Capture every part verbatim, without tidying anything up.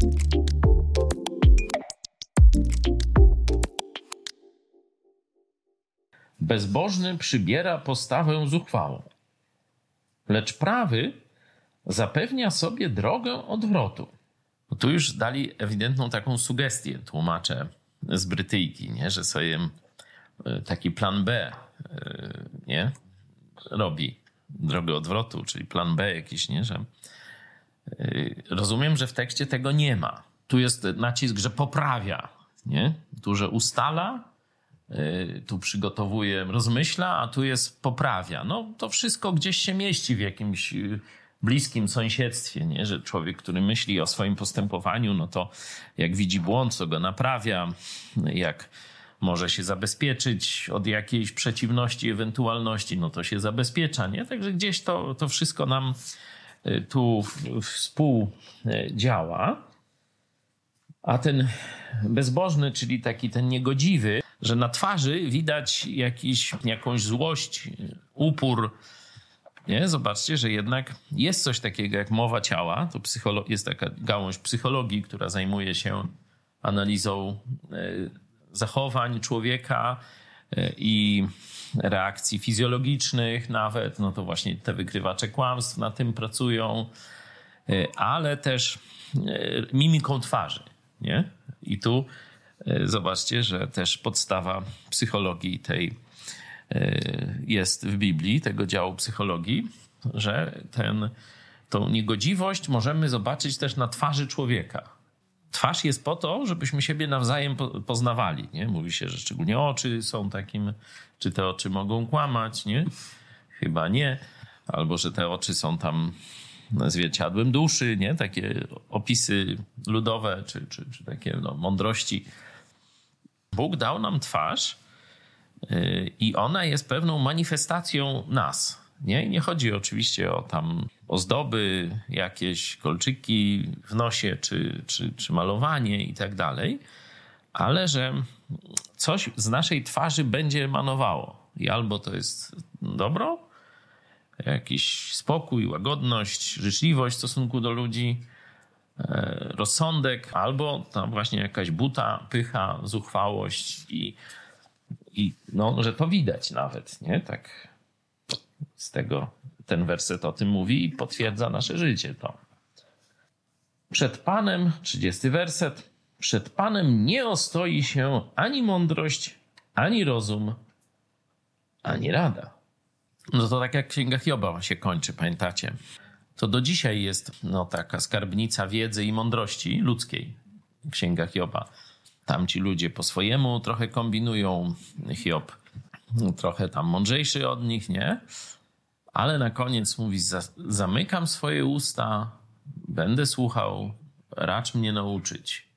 Bezbożny przybiera postawę zuchwałą, lecz prawy zapewnia sobie drogę odwrotu. Tu już dali ewidentną taką sugestię tłumacze z Brytyjki, nie? Że sobie taki plan B, nie? robi drogę odwrotu, czyli plan B jakiś, nie? Że rozumiem, że w tekście tego nie ma. Tu jest nacisk, że poprawia, nie? Tu, że ustala, tu przygotowuje, rozmyśla, a tu jest poprawia. No to wszystko gdzieś się mieści w jakimś bliskim sąsiedztwie, nie? Że człowiek, który myśli o swoim postępowaniu, no to jak widzi błąd, to go naprawia, jak może się zabezpieczyć od jakiejś przeciwności, ewentualności, no to się zabezpiecza, nie? Także gdzieś to, to wszystko nam tu współdziała. A ten bezbożny, czyli taki ten niegodziwy, że na twarzy widać jakiś, jakąś złość, upór. Nie? Zobaczcie, że jednak jest coś takiego jak mowa ciała. To psycholo- jest taka gałąź psychologii, która zajmuje się analizą zachowań człowieka i reakcji fizjologicznych nawet. No to właśnie te wykrywacze kłamstw na tym pracują, ale też mimiką twarzy. Nie? I tu zobaczcie, że też podstawa psychologii tej jest w Biblii, tego działu psychologii, że ten, tą niegodziwość możemy zobaczyć też na twarzy człowieka. Twarz jest po to, żebyśmy siebie nawzajem poznawali. Nie? Mówi się, że szczególnie oczy są takim, czy te oczy mogą kłamać, nie? Chyba nie. Albo, że te oczy są tam zwierciadłem duszy, nie? Takie opisy ludowe, czy, czy, czy takie no, mądrości. Bóg dał nam twarz yy, i ona jest pewną manifestacją nas. Nie? I nie chodzi oczywiście o tam ozdoby, jakieś kolczyki w nosie, czy, czy, czy malowanie i tak dalej, ale że coś z naszej twarzy będzie emanowało. I albo to jest dobro, jakiś spokój, łagodność, życzliwość w stosunku do ludzi, rozsądek, albo tam właśnie jakaś buta, pycha, zuchwałość i, i no, że to widać nawet, nie? Tak z tego ten werset o tym mówi i potwierdza nasze życie to. Przed Panem, trzydziesty werset, przed Panem nie ostoi się ani mądrość, ani rozum, ani rada. No to tak jak Księga Hioba się kończy, pamiętacie? To do dzisiaj jest no, taka skarbnica wiedzy i mądrości ludzkiej. Księga Hioba. Tam ci ludzie po swojemu trochę kombinują. Hiob trochę tam mądrzejszy od nich, nie? Ale na koniec mówi, zamykam swoje usta, będę słuchał, racz mnie nauczyć.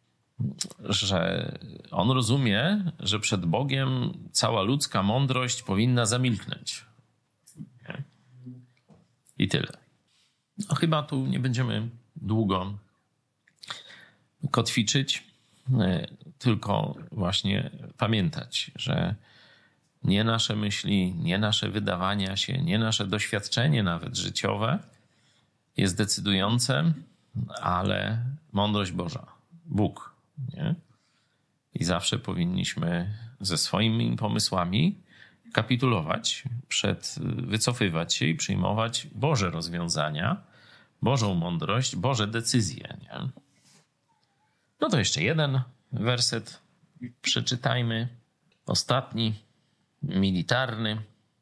Że on rozumie, że przed Bogiem cała ludzka mądrość powinna zamilknąć. Nie? I tyle. No chyba tu nie będziemy długo kotwiczyć, tylko właśnie pamiętać, że nie nasze myśli, nie nasze wydawania się, nie nasze doświadczenie nawet życiowe jest decydujące, ale mądrość Boża, Bóg. Nie? I zawsze powinniśmy ze swoimi pomysłami kapitulować, przed, wycofywać się i przyjmować Boże rozwiązania, Bożą mądrość, Boże decyzje. Nie? No to jeszcze jeden werset przeczytajmy. Ostatni, militarny.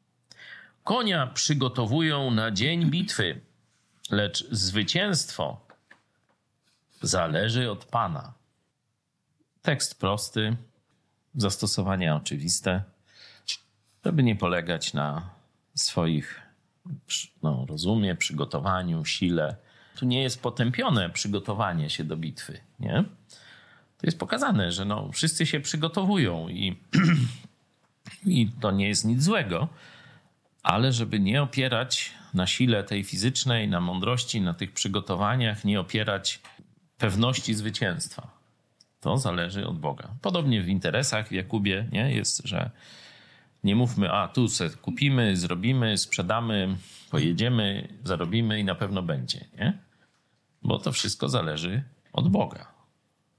Konia przygotowują na dzień bitwy, lecz zwycięstwo zależy od Pana. Tekst prosty, zastosowania oczywiste, żeby nie polegać na swoich no, rozumie, przygotowaniu, sile. Tu nie jest potępione przygotowanie się do bitwy, nie? To jest pokazane, że no, wszyscy się przygotowują i, i to nie jest nic złego, ale żeby nie opierać na sile tej fizycznej, na mądrości, na tych przygotowaniach, nie opierać pewności zwycięstwa. To zależy od Boga. Podobnie w interesach w Jakubie nie? Jest, że nie mówmy, a tu se kupimy, zrobimy, sprzedamy, pojedziemy, zarobimy i na pewno będzie. Nie? Bo to wszystko zależy od Boga.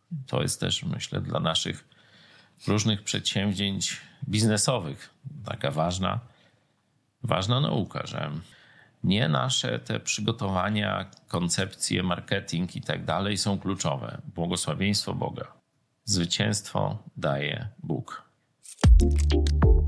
To jest też, myślę, dla naszych różnych przedsięwzięć biznesowych taka ważna, ważna nauka, że nie nasze te przygotowania, koncepcje, marketing i tak dalej są kluczowe. Błogosławieństwo Boga. Zwycięstwo daje Bóg.